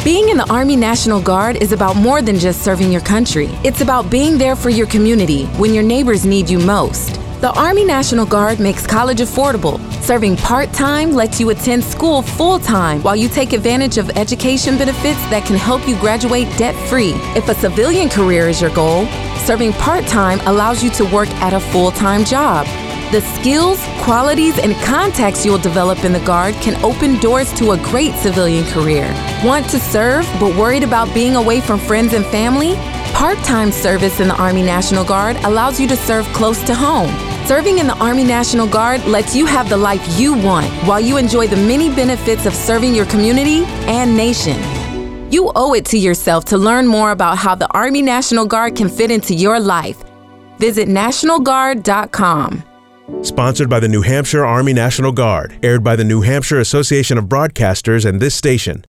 Being in the Army National Guard is about more than just serving your country. It's about being there for your community when your neighbors need you most. The Army National Guard makes college affordable. Serving part-time lets you attend school full-time while you take advantage of education benefits that can help you graduate debt-free. If a civilian career is your goal, serving part-time allows you to work at a full-time job. The skills, qualities, and contacts you'll develop in the Guard can open doors to a great civilian career. Want to serve but worried about being away from friends and family? Part-time service in the Army National Guard allows you to serve close to home. Serving in the Army National Guard lets you have the life you want while you enjoy the many benefits of serving your community and nation. You owe it to yourself to learn more about how the Army National Guard can fit into your life. Visit NationalGuard.com. Sponsored by the New Hampshire Army National Guard. Aired by the New Hampshire Association of Broadcasters and this station.